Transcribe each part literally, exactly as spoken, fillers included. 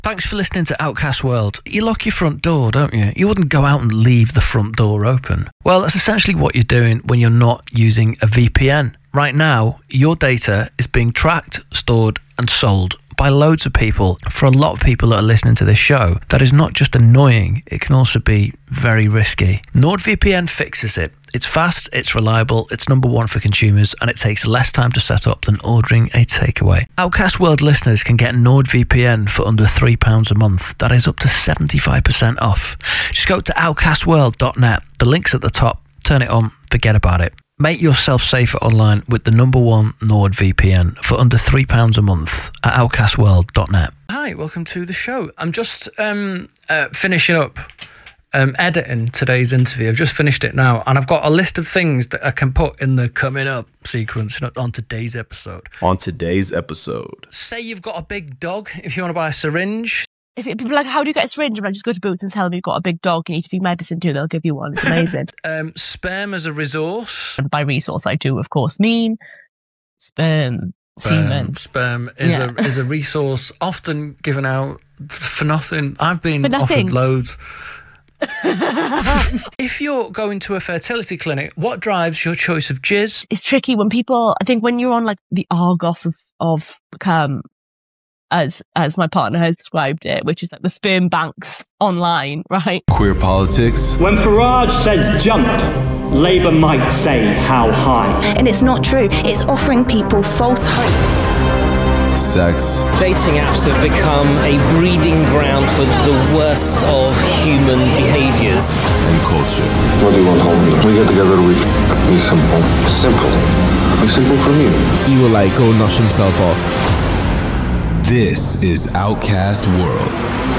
Thanks for listening to Outcast World. You lock your front door, don't you? You wouldn't go out and leave the front door open. Well, that's essentially what you're doing when you're not using a V P N. Right now, your data is being tracked, stored and sold by loads of people. For a lot of people that are listening to this show, that is not just annoying, it can also be very risky. NordVPN fixes it. It's fast, it's reliable, it's number one for consumers, and it takes less time to set up than ordering a takeaway. Outcast World listeners can get NordVPN for under three pounds a month. That is up to seventy-five percent off. Just go to outcast world dot net. The link's at the top. Turn it on, forget about it. Make yourself safer online with the number one NordVPN for under three pounds a month at outcast world dot net. Hi, welcome to the show. I'm just um, uh, finishing up um, editing today's interview. I've just finished it now, and I've got a list of things that I can put in the coming up sequence on today's episode. On today's episode. Say you've got a big dog, if you want to buy a syringe. If it, people are like, how do you get a syringe? I'm like, just go to Boots and tell them you've got a big dog, you need to feed medicine to, they'll give you one. It's amazing. um, sperm as a resource. And by resource, I do, of course, mean sperm, sperm semen. Sperm is, yeah. a, is a resource often given out for nothing. I've been for nothing. offered loads. If you're going to a fertility clinic, what drives your choice of jizz? It's tricky when people, I think when you're on like the Argos of, of um, as as my partner has described it, which is like the sperm banks online, right? Queer politics. When Farage says jump, Labour might say how high. And it's not true. It's offering people false hope. Sex. Dating apps have become a breeding ground for the worst of human behaviours. And culture. What do you want, homie? We get together with be simple. Simple. Be simple for me. He will like go nosh himself off. This is Outcast World.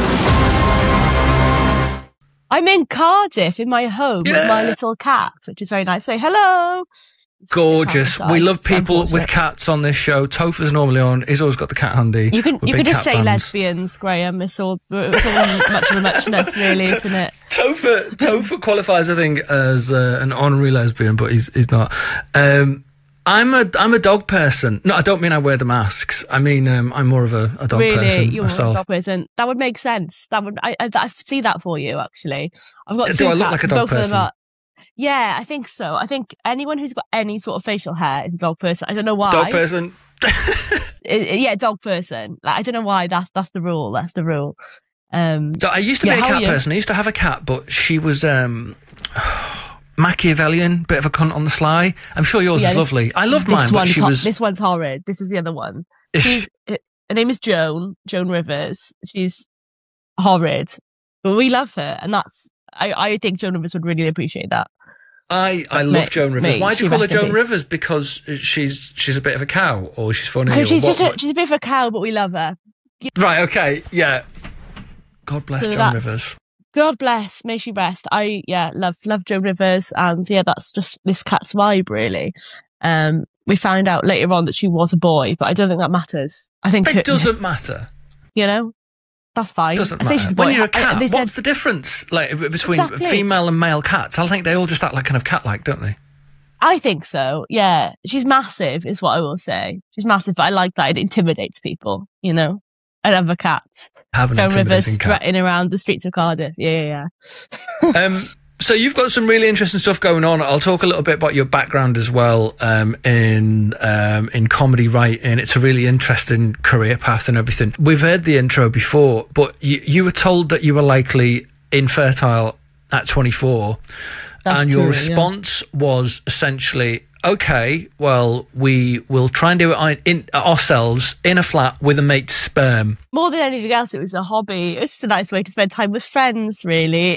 I'm in Cardiff in my home yeah. with my little cat, which is very nice. Say hello. Gorgeous. We love people with cats on this show. Topher's normally on. He's always got the cat handy. You can you can just say fans. lesbians, Graham. It's all, it's all much of a muchness, really, isn't it? Topher, Topher qualifies, I think, as uh, an honorary lesbian, but he's he's not. Um, I'm a I'm a dog person. No, I don't mean I wear the masks. I mean um, I'm more of a, a dog really? person You're myself. a dog person. That would make sense. That would I I, I see that for you actually. I've got Do two I look cats, like a dog both of them person? are, yeah, I think so. I think anyone who's got any sort of facial hair is a dog person. I don't know why. Dog person. It, it, yeah, dog person. Like, I don't know why. That's that's the rule. That's the rule. Um, So I used to yeah, be a how are cat you? person. I used to have a cat, but she was um, Machiavellian, bit of a cunt on the sly. I'm sure yours Yeah, is this- lovely. I love this mine, but one's she ho- was. this one's horrid. This is the other one. She's her name is Joan. Joan Rivers. She's horrid, but we love her, and that's. I I think Joan Rivers would really appreciate that. I, I love Mate, Joan Rivers. mate, Why do she you call her rest in Joan peace. Rivers? Because she's she's a bit of a cow, or she's funny. Oh, or she's what- just a, what- she's a bit of a cow, but we love her. Right, okay, yeah. God bless So Joan that's- Rivers. God bless, may she rest. I yeah love love Joan Rivers, and yeah, that's just this cat's vibe really. Um, we found out later on that she was a boy, but I don't think that matters. I think her- It doesn't matter. you know, that's fine. Doesn't I say matter. she's a boy. When you're a I- cat, they said- what's the difference like between Exactly. female and male cats? I think they all just act like kind of cat-like, don't they? I think so. Yeah, she's massive, is what I will say. She's massive, but I like that. It intimidates people. You know, I love a cat. Have an Joan Rivers intimidating cat. strutting around the streets of Cardiff. Yeah, yeah, yeah. Um, so you've got some really interesting stuff going on. I'll talk a little bit about your background as well um, in um, in comedy writing. It's a really interesting career path and everything. We've heard the intro before, but you, you were told that you were likely infertile at twenty-four. That's and your true, response was essentially, okay, well, we will try and do it on- in, ourselves in a flat with a mate's sperm. More than anything else, it was a hobby. It's just a nice way to spend time with friends, really.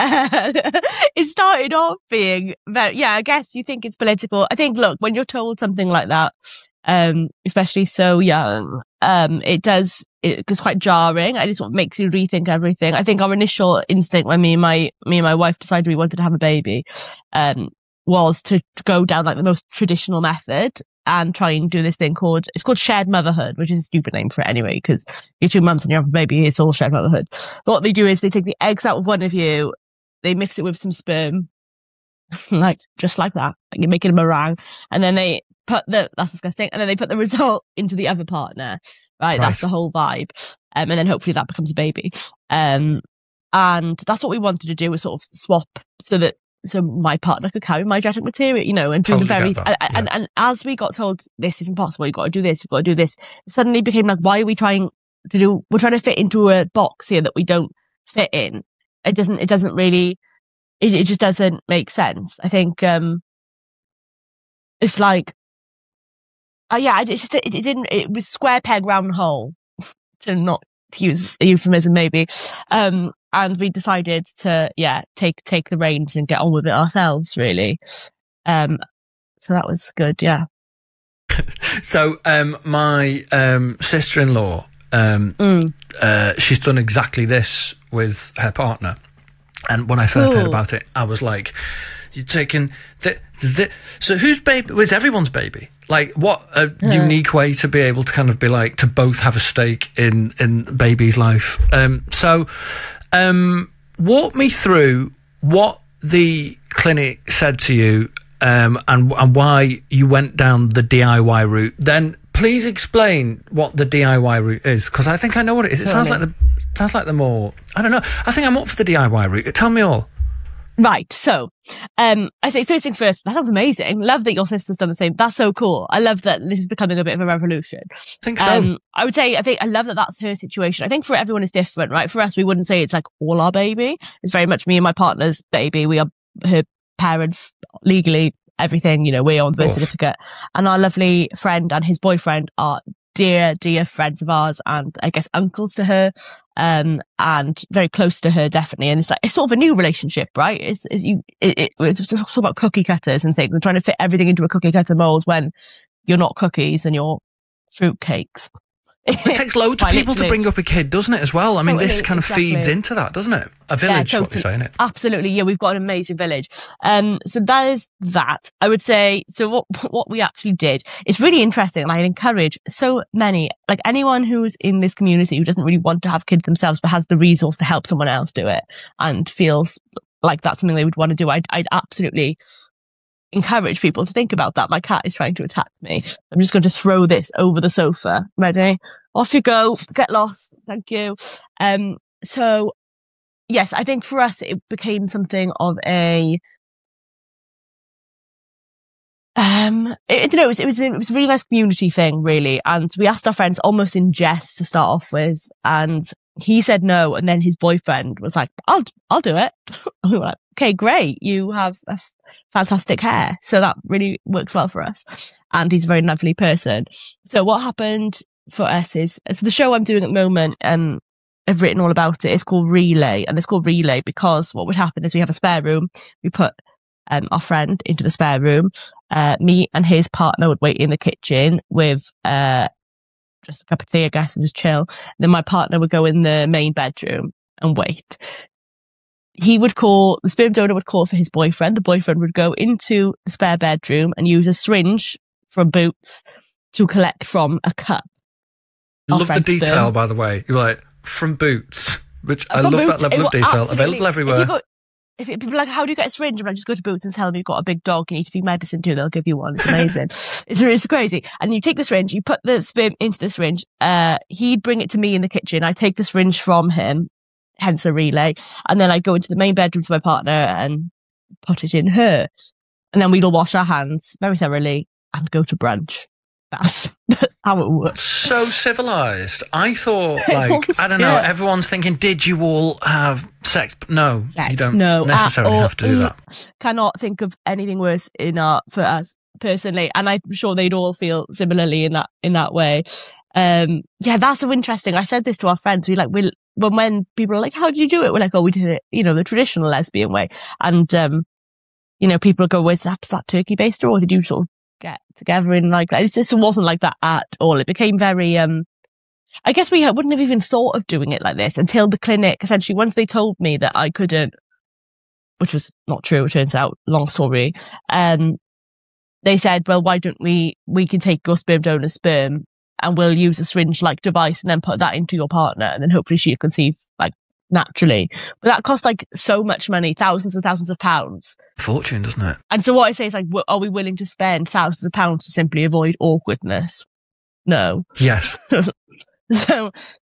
It started off being very, yeah, I guess you think it's political. I think, look, when you're told something like that, um, especially so young, um, it does, it is quite jarring. And it sort of makes you rethink everything. I think our initial instinct when me and my, me and my wife decided we wanted to have a baby, um, was to, to go down like the most traditional method and try and do this thing called, it's called shared motherhood, which is a stupid name for it anyway, because you're two mums and you have a baby, it's all shared motherhood. But what they do is they take the eggs out of one of you, they mix it with some sperm, like, just like that. Like you make it a meringue, and then they put the, that's disgusting, and then they put the result into the other partner, right? Right. That's the whole vibe. Um, and then hopefully that becomes a baby. Um, and that's what we wanted to do, was sort of swap so that so my partner could carry my genetic material, you know, and do Totally the very, get that, and, yeah. and, and as we got told this is impossible, you've got to do this, you've got to do this, it suddenly became like, why are we trying to do, we're trying to fit into a box here that we don't fit in. It doesn't, it doesn't really, it, it just doesn't make sense. I think, um, it's like, uh, yeah, it just, it, it didn't, it was square peg round hole, to not to use a euphemism maybe. Um, and we decided to, yeah, take, take the reins and get on with it ourselves, really. Um, so that was good, yeah. So, um, my, um, sister-in-law, um, Mm. uh, she's done exactly this with her partner. And when I first heard Ooh. about it, I was like, you're taking the, the, so whose baby? Well, it's everyone's baby. Like, what a unique way to be able to kind of be like, to both have a stake in, in baby's life. Um, so, um, walk me through what the clinic said to you, um, and, and why you went down the D I Y route. Then please explain what the D I Y route is, because I think I know what it is. It sounds like the, sounds like the more, I don't know. I think I'm up for the D I Y route. Tell me all. Right, so, um, I say first thing first, that sounds amazing. Love that your sister's done the same. That's so cool. I love that this is becoming a bit of a revolution. I think so. Um, I would say, I think, I love that that's her situation. I think for everyone it's different, right? For us, we wouldn't say it's like all our baby. It's very much me and my partner's baby. We are her parents legally, everything, you know, we're on the birth certificate. And our lovely friend and his boyfriend are dear, dear friends of ours, and I guess uncles to her, um, and very close to her, definitely. And it's like, it's sort of a new relationship, right? It's, it's you, it, it, it's just about cookie cutters and things, and trying to fit everything into a cookie cutter mold when you're not cookies and you're fruit cakes. It takes loads of Quite people to literally. bring up a kid, doesn't it, as well? I mean, Totally, this kind of exactly. feeds into that, doesn't it? A village, Yeah, what you're saying, it. Absolutely. Yeah, we've got an amazing village. Um, so that is that. I would say, so what, what we actually did, it's really interesting, and I encourage so many, like anyone who's in this community who doesn't really want to have kids themselves, but has the resource to help someone else do it and feels like that's something they would want to do. I'd, I'd absolutely encourage people to think about that. My cat is trying to attack me. I'm just going to throw this over the sofa. Ready? Off you go. Get lost. Thank you. Um, so yes, I think for us, it became something of a, um, it, I don't know, it was, it was, a, it was a really nice community thing, really. And we asked our friends almost in jest to start off with, and he said no. And then his boyfriend was like, I'll, I'll do it. And we were like, okay, great. You have a f- fantastic hair. So that really works well for us. And he's a very lovely person. So what happened for us is, so the show I'm doing at the moment, um, I've written all about it. It's called Relay, and it's called Relay because what would happen is we have a spare room. We put um, our friend into the spare room. Uh, me and his partner would wait in the kitchen with uh, just a cup of tea, I guess, and just chill. And then my partner would go in the main bedroom and wait. He would call, the sperm donor would call for his boyfriend. The boyfriend would go into the spare bedroom and use a syringe from Boots to collect from a cup. Our Love the friend's detail, sperm. by the way. You're like, from Boots, which I From love Boots, that level it of will detail. absolutely- Available If everywhere. you go, if it, people are like, how do you get a syringe? I'm like, just go to Boots and tell them you've got a big dog, you need to feed medicine to, they'll give you one. It's amazing. it's, it's crazy. And you take the syringe, you put the sperm into the syringe, uh, he'd bring it to me in the kitchen, I take the syringe from him, hence a relay, and then I go into the main bedroom to my partner and put it in her. And then we'd all wash our hands very thoroughly and go to brunch. That's how it works. So civilized. I thought, It like, was, I don't know, yeah. everyone's thinking, did you all have sex? But no, Sex, you don't no, necessarily at have to do all. that. Cannot think of anything worse in our, for us personally, and I'm sure they'd all feel similarly in that in that way. Um, yeah, that's so interesting. I said this to our friends. We like we when when people are like, "How did you do it?" We're like, "Oh, we did it, you know, the traditional lesbian way." And um, you know, people go, "Was that, was that turkey baster, or did you sort of get together in like that?" It just wasn't like that at all. It became very um. I guess we wouldn't have even thought of doing it like this until the clinic, essentially, once they told me that I couldn't, which was not true, it turns out, long story, um, they said, well, why don't we, we can take your sperm donor's sperm and we'll use a syringe-like device and then put that into your partner and then hopefully she'll conceive, like, naturally. But that cost, like, so much money, thousands and thousands of pounds. Fortune, doesn't it? And so what I say is, like, w- are we willing to spend thousands of pounds to simply avoid awkwardness? No. Yes. So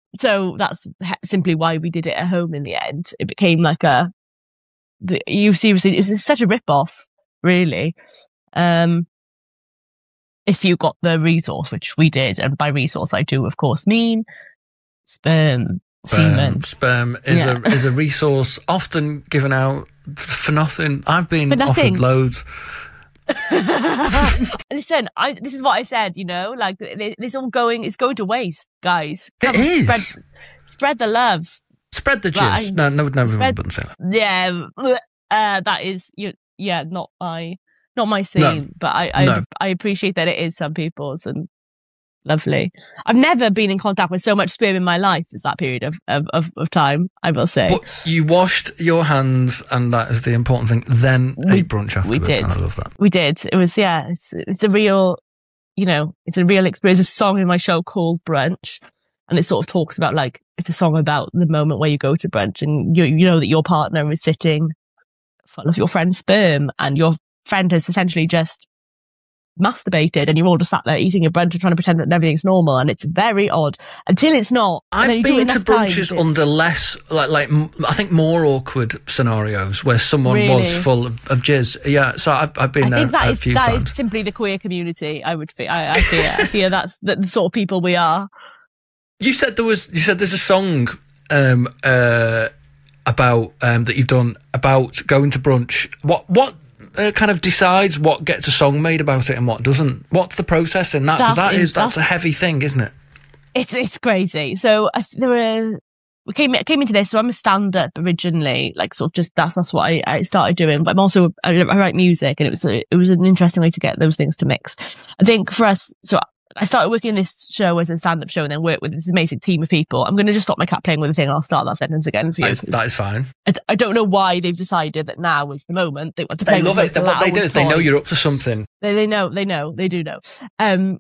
so that's simply why we did it at home in the end. It became like a, the, you seriously, it's such a rip-off, really. Um, if you got the resource, which we did, and by resource I do, of course, mean sperm, semen. Sperm is Yeah. a is a resource often given out for nothing. I've been For nothing. offered loads. Listen, I, this is what I said, you know, like th- this all going, it's going to waste, guys. It is. Spread, spread the love. Spread the Right. gist. No, no, no, everyone Spread- wouldn't say that. Yeah, uh, that is, you, yeah, not my, not my scene, but I, I, No. I appreciate that it is some people's, and lovely. I've never been in contact with so much sperm in my life as that period of, of, of, of time, I will say. But you washed your hands, and that is the important thing. Then We- ate brunch afterwards, we did. and I love that. We did. It was, yeah, it's, it's a real, you know, it's a real experience. There's a song in my show called Brunch, and it sort of talks about, like, it's a song about the moment where you go to brunch and you, you know that your partner is sitting full of your friend's sperm, and your friend has essentially just masturbated, and you're all just sat there eating your brunch and trying to pretend that everything's normal, and it's very odd until it's not. And then I've you do it been to enough times, brunches it's- under less, like, like m- I think more awkward scenarios where someone was Really? full of, of jizz. Yeah, so I've, I've been I there think that a is few that times. is simply the queer community. I would fear. I, I fear. I fear that's the, the sort of people we are. You said there was. You said there's a song um, uh, about um, that you've done about going to brunch. What what uh, kind of decides what gets a song made about it and what doesn't? What's the process in that? Because That that is- is that's a that's- heavy thing, isn't it? It's it's crazy. So I, there were we came came into this. So I'm a stand up originally, like sort of just that's that's what I, I started doing. But I'm also I, I write music, and it was a, it was an interesting way to get those things to mix. I think for us, so I started working this show as a stand up show, and then worked with this amazing team of people. I'm going to just stop my cat playing with the thing, and I'll start that sentence again for you. That is, that is fine. I, I don't know why they've decided that now is the moment they want to play. They with love it. most What they loud do is they know toy. you're up to something. They, they know, they know, they do know. Um,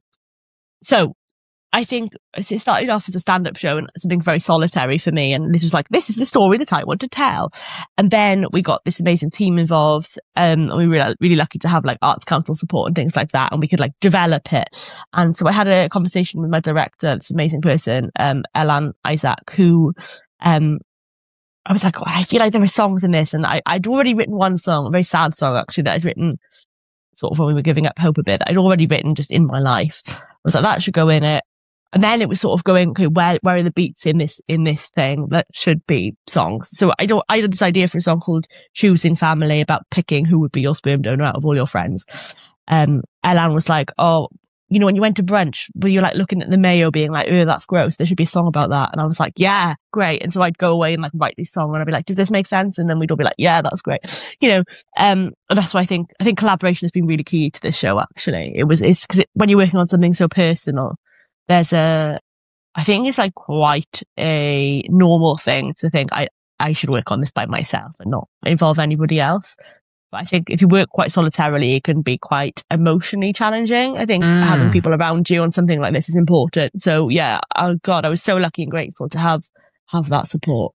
so I think so it started off as a stand-up show and something very solitary for me. And this was like, this is the story that I want to tell. And then we got this amazing team involved. Um, and we were really, really lucky to have like Arts Council support and things like that. And we could like develop it. And so I had a conversation with my director, this amazing person, um, Elan Isaac, who, um, I was like, oh, I feel like there are songs in this. And I, I'd already written one song, a very sad song actually, that I'd written sort of when we were giving up hope a bit. I'd already written just in my life. I was like, that should go in it. And then it was sort of going, okay, where, where are the beats in this, in this thing that should be songs? So I don't, I had this idea for a song called Choosing Family, about picking who would be your sperm donor out of all your friends. Um, Elan was like, oh, you know, when you went to brunch, were you like looking at the mayo being like, oh, that's gross. There should be a song about that. And I was like, yeah, great. And so I'd go away and like write this song and I'd be like, does this make sense? And then we'd all be like, yeah, that's great. You know, um, and that's why I think, I think collaboration has been really key to this show, actually. It was, it's because it, when you're working on something so personal, there's a, I think it's like quite a normal thing to think I, I should work on this by myself and not involve anybody else. But I think if you work quite solitarily, it can be quite emotionally challenging. I think Mm. having people around you on something like this is important. So yeah, oh God, I was so lucky and grateful to have, have that support.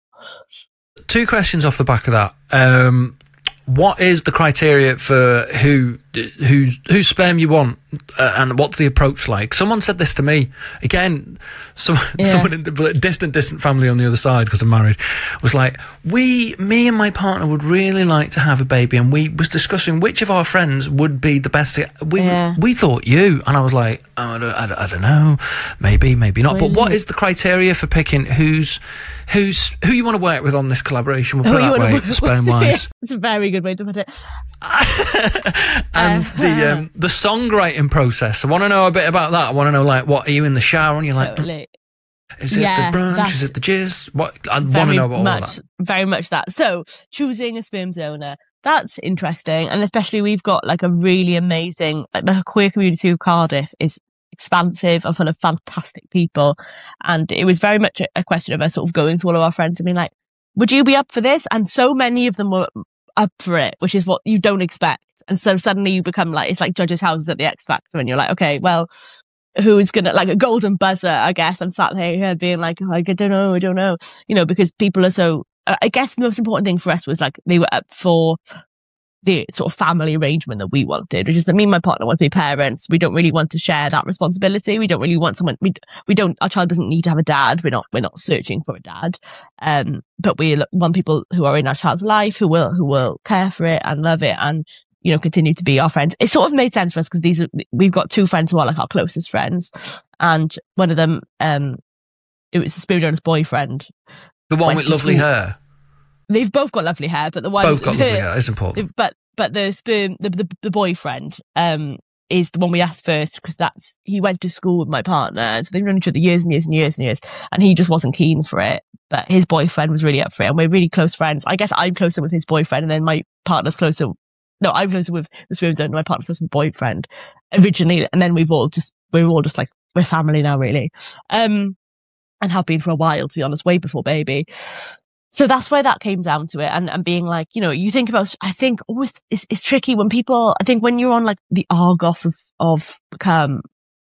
Two questions off the back of that. Um, what is the criteria for who whose whose sperm you want, uh, and what's the approach like? Someone said this to me again. Some, Yeah. Someone in the distant, distant family on the other side, because I'm married, was like, "We, me and my partner would really like to have a baby, and we was discussing which of our friends would be the best. To, we Yeah. we thought you." And I was like, oh, I, don't, I, don't, "I don't know, maybe, maybe not." But what Really? is the criteria for picking who's who's who you want to work with on this collaboration? We'll Who put it you that wanna way, work with. sperm wise. It's a very good way to put it. And Uh, the um, the songwriting process. I want to know a bit about that. I want to know, like, what are you in the shower and you're like, Totally. is it Yeah, the brunch? that's Is it the jizz? What I want to Very know about all much, that. very much that. So choosing a sperm donor, that's interesting. And especially we've got like a really amazing, like the queer community of Cardiff is expansive and full of fantastic people. And it was very much a, a question of us sort of going to all of our friends and being like, would you be up for this? And so many of them were up for it, which is what you don't expect. And so suddenly you become like, it's like judges' houses at the X Factor and you're like, okay, well, who's gonna, like a golden buzzer, I guess. I'm sat here being like, like, I don't know, I don't know, you know, because people are so, I guess the most important thing for us was like, they were up for the sort of family arrangement that we wanted, which is that me and my partner want to be parents. We don't really want to share that responsibility. We don't really want someone, we, we don't, our child doesn't need to have a dad. We're not, we're not searching for a dad. Um, but we want people who are in our child's life, who will, who will care for it and love it and, you know, continue to be our friends. It sort of made sense for us because these are, we've got two friends who are like our closest friends. And one of them, um, it was the spirit owner's boyfriend. The one with lovely school. hair. They've both got lovely hair, but the one both got lovely hair. It's important. But but the sperm, the the, the boyfriend, um, is the one we asked first because that's he went to school with my partner, and so they've known each other years and years and years and years, and he just wasn't keen for it. But his boyfriend was really up for it, and we're really close friends. I guess I'm closer with his boyfriend, and then my partner's closer. No, I'm closer with the sperm donor, and my partner's closer with the boyfriend originally, and then we've all just we're all just like we're family now, really, um, and have been for a while, to be honest, way before baby. So that's where that came down to it. And, and being like, you know, you think about, I think always it's, it's tricky when people, I think when you're on like the Argos of, of, um,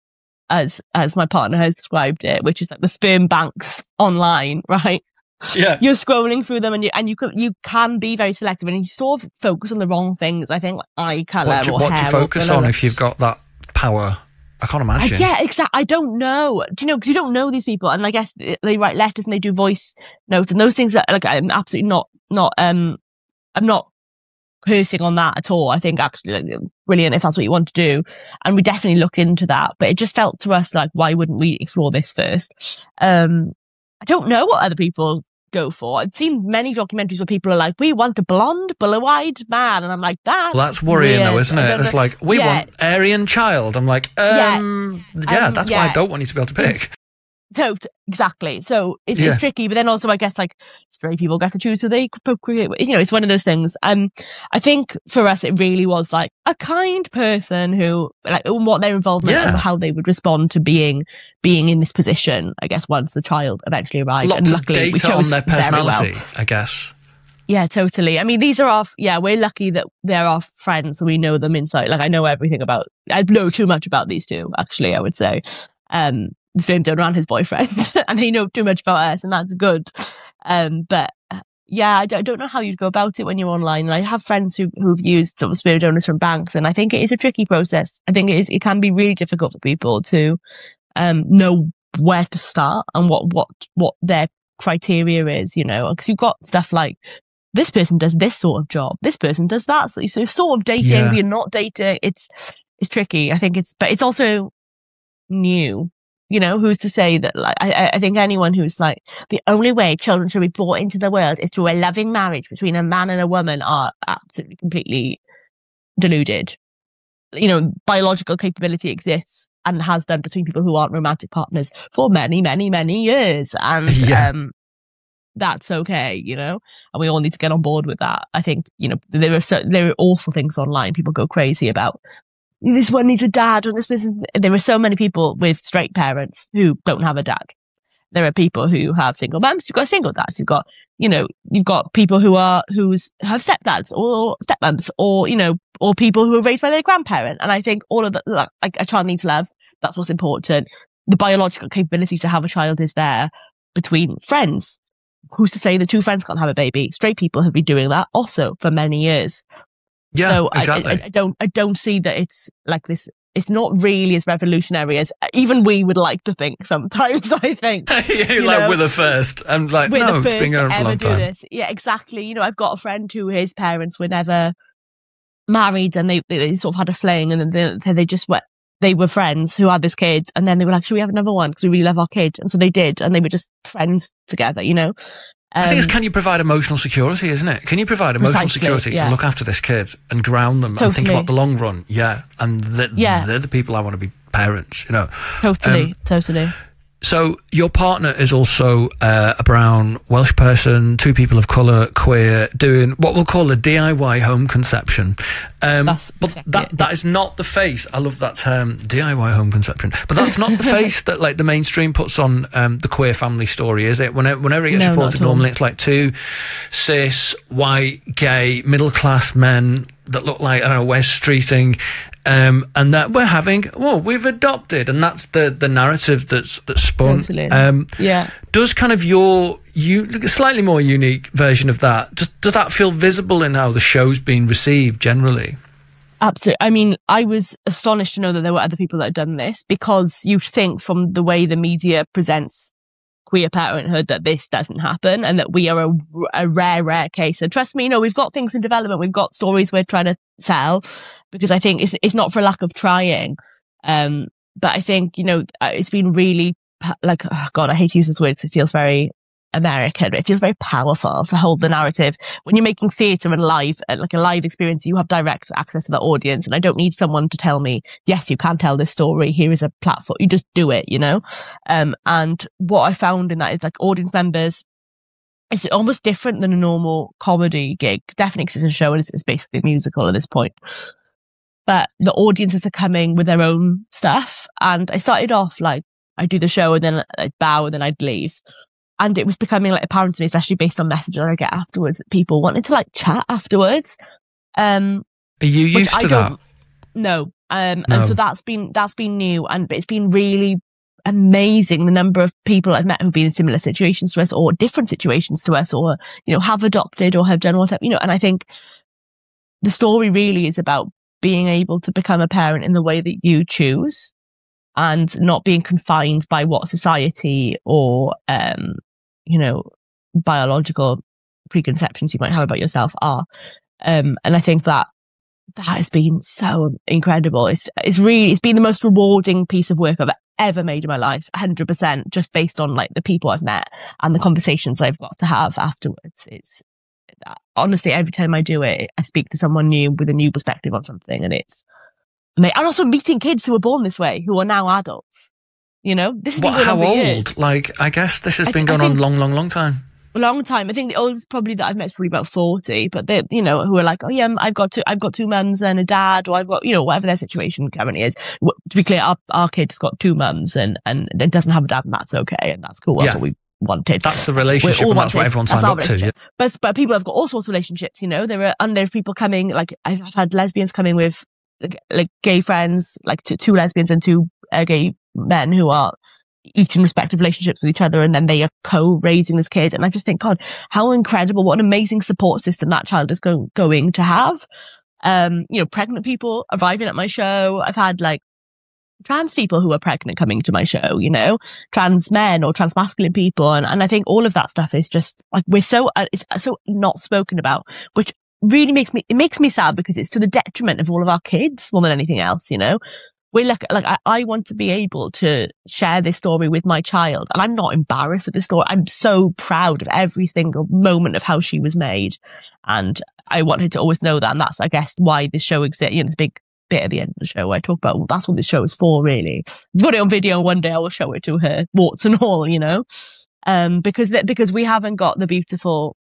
as, as my partner has described it, which is like the sperm banks online, right? Yeah. You're scrolling through them and you, and you can, you can be very selective and you sort of focus on the wrong things. I think like eye colour What do, or what hair. do you focus on if you've got that power? I can't imagine. I, yeah, exactly. I don't know. Do you know? Because you don't know these people, and I guess they write letters and they do voice notes and those things. That like I'm absolutely not, not. Um, I'm not cursing on that at all. I think actually, like, brilliant if that's what you want to do, and we definitely look into that. But it just felt to us like, why wouldn't we explore this first? Um, I don't know what other people go for. I've seen many documentaries where people are like, we want a blonde, blue-eyed man, and I'm like, that's well, that's worrying weird. though, isn't it? It's like, we yeah. want Aryan child. I'm like, um, yeah, yeah um, that's yeah. why I don't want you to be able to pick. So exactly. So it's, Yeah. it's tricky, but then also I guess like straight people get to choose who they procreate with. You know, it's one of those things. Um, I think for us, it really was like a kind person who, like, what their involvement Yeah. and how they would respond to being being in this position. I guess once the child eventually arrived, Lots and of luckily we data chose on their very personality, well. I guess. Yeah, totally. I mean, these are our, yeah, we're lucky that they're our friends, so we know them inside. Like, I know everything about, I know too much about these two, actually, I would say. Um, the sperm donor and his boyfriend, and they know too much about us, and that's good. Um, but uh, yeah, I don't, I don't know how you'd go about it when you're online. And I have friends who, who've used sort of sperm donors from banks, and I think it is a tricky process. I think it is, it can be really difficult for people to, um, know where to start and what, what, what their criteria is, you know, because you've got stuff like, this person does this sort of job, this person does that. So you're sort of dating, Yeah. but you're not dating. It's, it's tricky. I think it's, but it's also new. You know, who's to say that, like, I, I think anyone who's like, the only way children should be brought into the world is through a loving marriage between a man and a woman are absolutely, completely deluded. You know, biological capability exists and has done between people who aren't romantic partners for many, many, many years. And, Yeah. um, that's okay, you know, and we all need to get on board with that. I think, you know, there are so, there are awful things online people go crazy about. This one needs a dad, and this person. There are so many people with straight parents who don't have a dad. There are people who have single mums. You've got single dads. You've got, you know, you've got people who are who's have stepdads or stepmums, or you know, or people who are raised by their grandparent. And I think all of that, like a child needs love. That's what's important. The biological capability to have a child is there between friends. Who's to say the two friends can't have a baby? Straight people have been doing that also for many years. Yeah, so exactly. I, I, I don't, I don't see that it's like this. It's not really as revolutionary as even we would like to think. Sometimes I think you you like know, we're the first. I'm like, we're no, the it's first been to going for a ever long do time. this. Yeah, exactly. You know, I've got a friend who his parents were never married, and they they sort of had a fling, and then they, they just went. They were friends who had this kid, and then they were like, "Should we have another one? Because we really love our kid." And so they did, and they were just friends together. You know. I think it's Um, can you provide emotional security, isn't it? Can you provide emotional Precisely, security yeah. and look after this kid and ground them and think Totally. about the long run? Yeah, and th- Yeah. they're the people I want to be parents, you know. Totally, Um, totally. So your partner is also uh, a brown Welsh person, two people of colour, queer, doing what we'll call a D I Y home conception. Um, That's but exactly that it. that is not the face. I love that term, D I Y home conception. But that's not the face that like the mainstream puts on um, the queer family story, is it? Whenever, whenever it gets No, not reported, at all. normally it's like two cis, white, gay, middle class men that look like, I don't know, Wes Streeting um, and that we're having, well, we've adopted, and that's the the narrative that's that's spun. Totally. Um, yeah. Does kind of your you slightly more unique version of that? Does does that feel visible in how the show's been received generally? Absolutely. I mean, I was astonished to know that there were other people that had done this, because you think from the way the media presents queer parenthood that this doesn't happen, and that we are a, a rare, rare case. And trust me, you know, we've got things in development. We've got stories we're trying to tell, because I think it's it's not for lack of trying. Um, but I think, you know, it's been really like, oh God, I hate to use this word because it feels very American, but it feels very powerful to hold the narrative. When you're making theatre and live, like a live experience, you have direct access to the audience, and I don't need someone to tell me, yes, you can tell this story, here is a platform, you just do it, you know. Um, and what I found in that is, like, audience members, it's almost different than a normal comedy gig, definitely because it's a show and it's, it's basically a musical at this point. But the audiences are coming with their own stuff, and I started off like, I'd do the show and then I'd bow and then I'd leave. And it was becoming like apparent to me, especially based on messages I get afterwards, that people wanted to like chat afterwards. Um, Are you used to I that? No. Um, No. And so that's been, that's been new, and it's been really amazing. The number of people I've met who've been in similar situations to us, or different situations to us, or, you know, have adopted or have done whatever, you know, and I think the story really is about being able to become a parent in the way that you choose, and not being confined by what society or, um, you know, biological preconceptions you might have about yourself are. Um, and I think that that has been so incredible. It's, it's really, it's been the most rewarding piece of work I've ever made in my life, one hundred percent, just based on like the people I've met and the conversations I've got to have afterwards. It's honestly, every time I do it, I speak to someone new with a new perspective on something, and it's, and also meeting kids who were born this way, who are now adults. You know, this has been What, going on how for old? years. Like, I guess this has I been th- I going on think- long, long, long time. A long time. I think the oldest probably that I've met is probably about forty, but they, you know, who are like, oh yeah, I've got two, I've got two mums and a dad, or I've got, you know, whatever their situation currently is. W- To be clear, our, our kid's got two mums and, and it doesn't have a dad, and that's okay. And that's cool. That's Yeah. what we wanted. That's the That's what we relationship, all and that's what wanted. everyone That's signed our up to. relationship. But, but people have got all sorts of relationships, you know, there are, and there are people coming, like I've, I've had lesbians coming with like, like gay friends, like two, two lesbians and two uh, gay men who are each in respective relationships with each other, and then they are co-raising this kid. And I just think, God, how incredible, what an amazing support system that child is go- going to have. Um, you know, pregnant people arriving at my show. I've had like trans people who are pregnant coming to my show, you know, trans men or trans masculine people. And, and I think all of that stuff is just like, we're so, uh, it's so not spoken about, which really makes me, it makes me sad, because it's to the detriment of all of our kids more than anything else, you know. We look like I, I want to be able to share this story with my child, and I'm not embarrassed of this story. I'm so proud of every single moment of how she was made, and I want her to always know that. And that's, I guess, why this show exists. You know, this big bit at the end of the show where I talk about, well, that's what this show is for, really. I've got it on video, and one day I will show it to her, warts and all, you know, um, because that because we haven't got the beautiful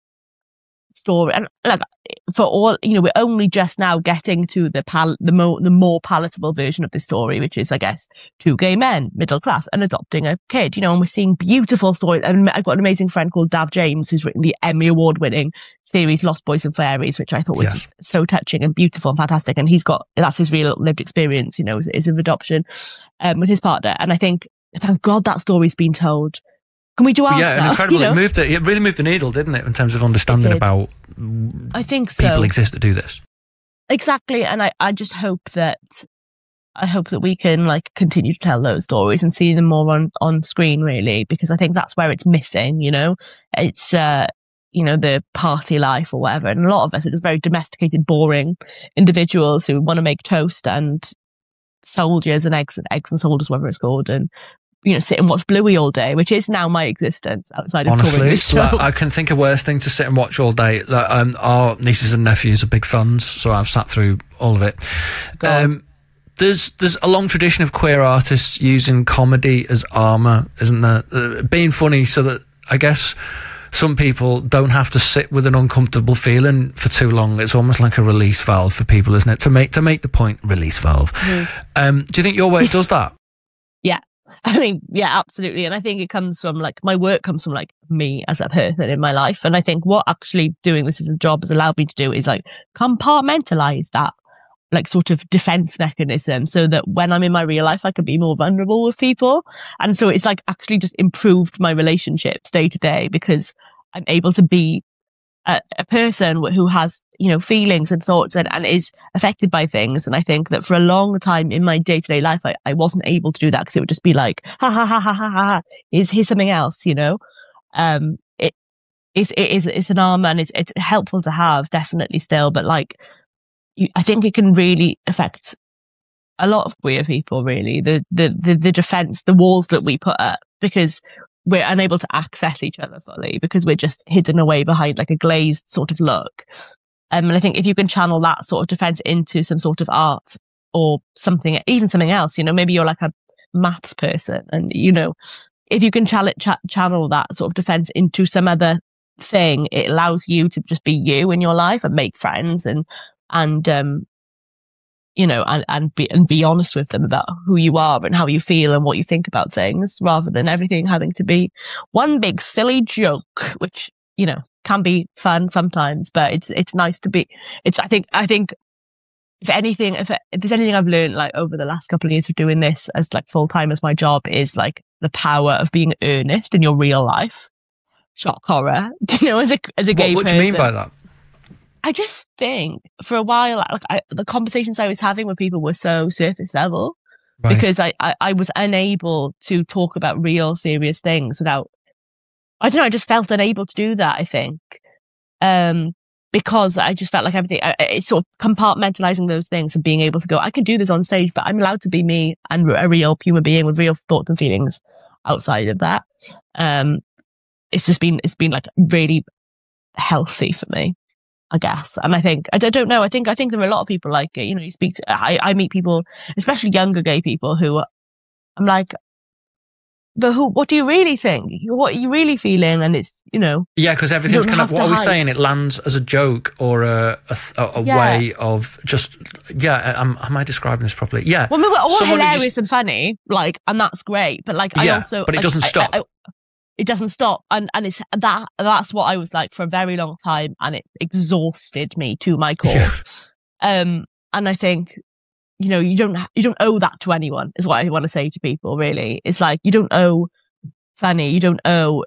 story, and like for all, you know, we're only just now getting to the pal the more the more palatable version of the story, which is, I guess, two gay men, middle class, and adopting a kid, you know. And we're seeing beautiful stories. And I've got an amazing friend called Dav James, who's written the Emmy Award winning series Lost Boys and Fairies, which I thought was Yes. so touching and beautiful and fantastic. And he's got, that's his real lived experience, you know, is, is of adoption um, with his partner. And I think, thank God that story's been told. Can we do ours Yeah, now? and incredible. You know? It moved it. It really moved the needle, didn't it, in terms of understanding did. about I think so. people exist that do this. Exactly. And I, I just hope that, I hope that we can like continue to tell those stories and see them more on, on screen, really, because I think that's where it's missing, you know. It's, uh, you know, the party life or whatever. And a lot of us are just very domesticated, boring individuals who want to make toast and soldiers and eggs and eggs and soldiers, whatever it's called, and, you know, sit and watch Bluey all day, which is now my existence outside of touring Honestly, this show. like, I can think of worse thing to sit and watch all day. Like, um, our nieces and nephews are big fans, so I've sat through all of it. Um, there's there's a long tradition of queer artists using comedy as armour, isn't there? Uh, being funny, so that I guess some people don't have to sit with an uncomfortable feeling for too long. It's almost like a release valve for people, isn't it? To make to make the point, release valve. Mm. Um, do you think your work does that? Yeah. I mean, yeah, absolutely. And I think it comes from like, my work comes from like me as a person in my life. And I think what actually doing this as a job has allowed me to do is like compartmentalize that like sort of defense mechanism so that when I'm in my real life, I can be more vulnerable with people. And so it's like actually just improved my relationships day to day because I'm able to be a, a person who has, you know, feelings and thoughts and, and is affected by things. And I think that for a long time in my day to day life, I, I wasn't able to do that because it would just be like, ha ha ha ha ha ha, here's, here's something else, you know? Um, it, it, it is, it's an armor and it's, it's helpful to have, definitely still, but like, you, I think it can really affect a lot of queer people, really, the, the, the, the defense, the walls that we put up, because we're unable to access each other fully because we're just hidden away behind like a glazed sort of look. Um, and I think if you can channel that sort of defense into some sort of art or something, even something else, you know, maybe you're like a maths person and, you know, if you can ch- ch- channel that sort of defense into some other thing, it allows you to just be you in your life and make friends and, and, um, you know, and, and be, and be honest with them about who you are and how you feel and what you think about things rather than everything having to be one big silly joke, which, you know, can be fun sometimes, but it's, it's nice to be, it's, I think, I think if anything, if, if there's anything I've learned like over the last couple of years of doing this as like full time as my job is like the power of being earnest in your real life. Shock horror, you know, as a, as a gay what, what person. What do you mean by that? I just think for a while, like I, the conversations I was having with people were so surface level right. because I, I, I was unable to talk about real serious things without, I don't know, I just felt unable to do that, I think. Um, because I just felt like everything, I, it's sort of compartmentalizing those things and being able to go, I can do this on stage, but I'm allowed to be me and a real human being with real thoughts and feelings outside of that. Um, it's just been, it's been like really healthy for me, I guess. And I think, I don't know, I think, I think there are a lot of people like it. You know, you speak to, I, I meet people, especially younger gay people who I'm like, but who, what do you really think? What are you really feeling? And it's, you know. Yeah, because everything's kind of, what are we saying? It lands as a joke or a, a, a yeah. way of just, yeah, am, am I describing this properly? Yeah. Well, I mean, we're all hilarious just, and funny, like, and that's great. But like, I yeah, also. But it doesn't I, stop. I, I, It doesn't stop. And, and it's that, that's what I was like for a very long time. And it exhausted me to my core. Yeah. Um, and I think, you know, you don't, you don't owe that to anyone is what I want to say to people, really. It's like, you don't owe Fanny, you don't owe,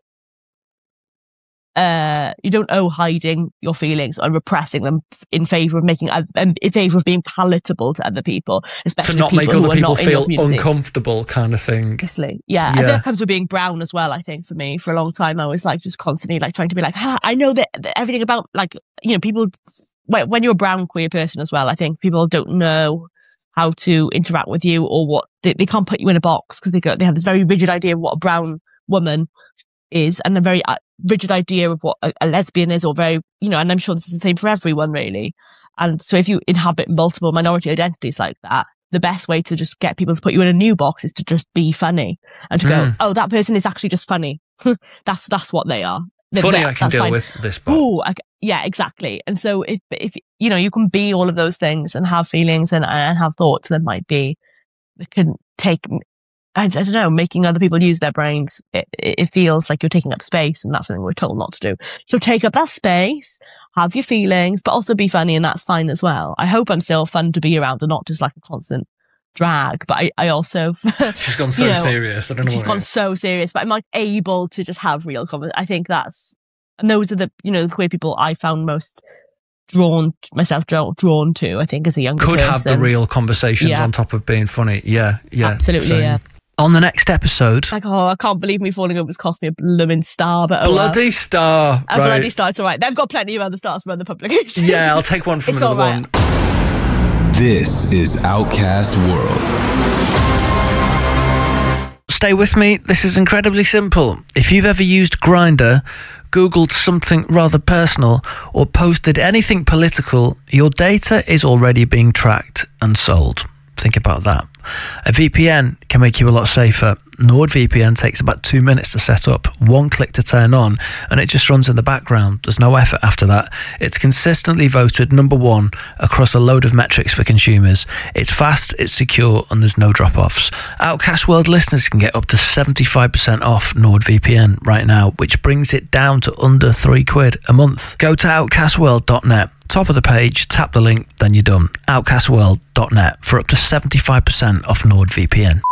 uh, you don't owe hiding your feelings or repressing them in favor of making, um, in favor of being palatable to other people, especially to not people make other people feel in uncomfortable kind of thing. Obviously. Yeah. yeah. I think that comes with being brown as well. I think for me, for a long time, I was like just constantly like trying to be like, ah, I know that, that everything about like, you know, people, when, when you're a brown queer person as well, I think people don't know how to interact with you or what, they, they can't put you in a box because they go, they have this very rigid idea of what a brown woman is and a very uh, rigid idea of what a, a lesbian is or very, you know, and I'm sure this is the same for everyone really. And so if you inhabit multiple minority identities like that, the best way to just get people to put you in a new box is to just be funny and to mm. go, oh, that person is actually just funny. that's, that's what they are. They're, funny, they're, I can deal fine. with this. Oh, yeah, exactly. And so if, if, you know, you can be all of those things and have feelings and, and have thoughts that might be, that can take, I, I don't know, making other people use their brains. It, it feels like you're taking up space and that's something we're told not to do. So take up that space, have your feelings, but also be funny and that's fine as well. I hope I'm still fun to be around and not just like a constant drag, but I, I also she's gone so you know, serious. I don't know. She's gone so serious, but I'm like able to just have real conversations. I think that's, and those are the, you know, the queer people I found most drawn myself drawn, drawn to. I think as a younger could person. have the real conversations yeah. on top of being funny. Yeah, yeah, absolutely. Same. Yeah. On the next episode, like, oh, I can't believe me falling over has cost me a blooming star, but oh, bloody well. star, a right. bloody star. It's all right. They've got plenty of other stars from other publications. Yeah, I'll take one from it's another right. one. This is Outcast World. Stay with me. This is incredibly simple. If you've ever used Grindr, Googled something rather personal, or posted anything political, your data is already being tracked and sold. Think about that. A V P N can make you a lot safer. NordVPN takes about two minutes to set up, one click to turn on, and it just runs in the background. There's no effort after that. It's consistently voted number one across a load of metrics for consumers. It's fast, it's secure, and there's no drop-offs. Outcast World listeners can get up to seventy-five percent off NordVPN right now, which brings it down to under three quid a month. Go to outcast world dot net. top of the page, tap the link, then you're done. outcast world dot net for up to seventy-five percent off NordVPN.